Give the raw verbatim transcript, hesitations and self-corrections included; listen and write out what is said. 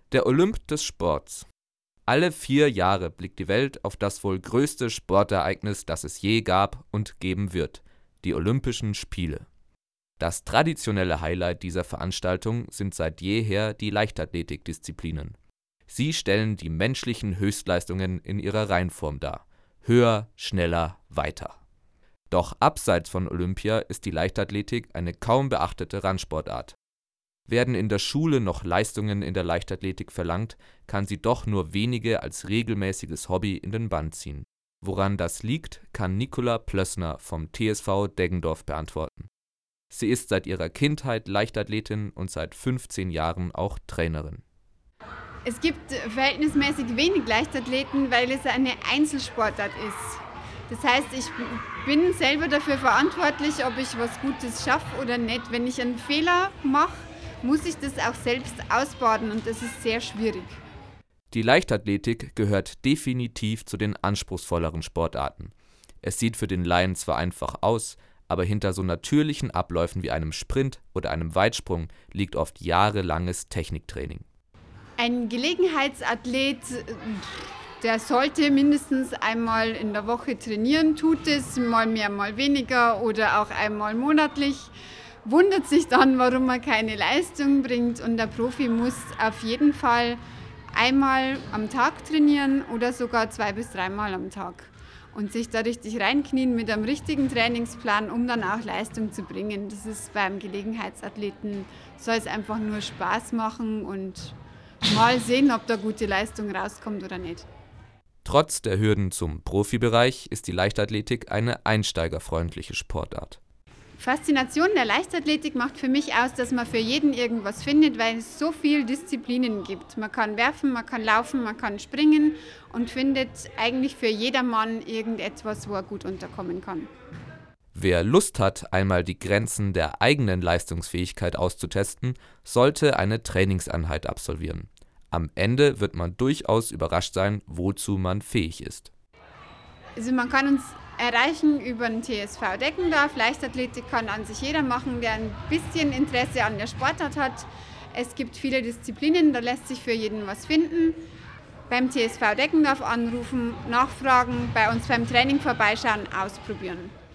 Der Olymp des Sports. Alle vier Jahre blickt die Welt auf das wohl größte Sportereignis, das es je gab und geben wird: die Olympischen Spiele. Das traditionelle Highlight dieser Veranstaltung sind seit jeher die Leichtathletikdisziplinen. Sie stellen die menschlichen Höchstleistungen in ihrer Reinform dar: höher, schneller, weiter. Doch abseits von Olympia ist die Leichtathletik eine kaum beachtete Randsportart. Werden in der Schule noch Leistungen in der Leichtathletik verlangt, kann sie doch nur wenige als regelmäßiges Hobby in den Bann ziehen. Woran das liegt, kann Nicola Plössner vom T S V Deggendorf beantworten. Sie ist seit ihrer Kindheit Leichtathletin und seit fünfzehn Jahren auch Trainerin. Es gibt verhältnismäßig wenig Leichtathleten, weil es eine Einzelsportart ist. Das heißt, ich bin selber dafür verantwortlich, ob ich was Gutes schaffe oder nicht. Wenn ich einen Fehler mache, muss ich das auch selbst ausbaden und das ist sehr schwierig. Die Leichtathletik gehört definitiv zu den anspruchsvolleren Sportarten. Es sieht für den Laien zwar einfach aus, aber hinter so natürlichen Abläufen wie einem Sprint oder einem Weitsprung liegt oft jahrelanges Techniktraining. Ein Gelegenheitsathlet, der sollte mindestens einmal in der Woche trainieren, tut es mal mehr, mal weniger oder auch einmal monatlich. Wundert sich dann, warum er keine Leistung bringt, und der Profi muss auf jeden Fall einmal am Tag trainieren oder sogar zwei bis dreimal am Tag und sich da richtig reinknien mit einem richtigen Trainingsplan, um dann auch Leistung zu bringen. Das ist beim Gelegenheitsathleten, soll es einfach nur Spaß machen und mal sehen, ob da gute Leistung rauskommt oder nicht. Trotz der Hürden zum Profibereich ist die Leichtathletik eine einsteigerfreundliche Sportart. Faszination der Leichtathletik macht für mich aus, dass man für jeden irgendwas findet, weil es so viele Disziplinen gibt. Man kann werfen, man kann laufen, man kann springen und findet eigentlich für jedermann irgendetwas, wo er gut unterkommen kann. Wer Lust hat, einmal die Grenzen der eigenen Leistungsfähigkeit auszutesten, sollte eine Trainingseinheit absolvieren. Am Ende wird man durchaus überrascht sein, wozu man fähig ist. Also man kann uns erreichen über den T S V Deggendorf. Leichtathletik kann an sich jeder machen, der ein bisschen Interesse an der Sportart hat. Es gibt viele Disziplinen, da lässt sich für jeden was finden. Beim T S V Deggendorf anrufen, nachfragen, bei uns beim Training vorbeischauen, ausprobieren.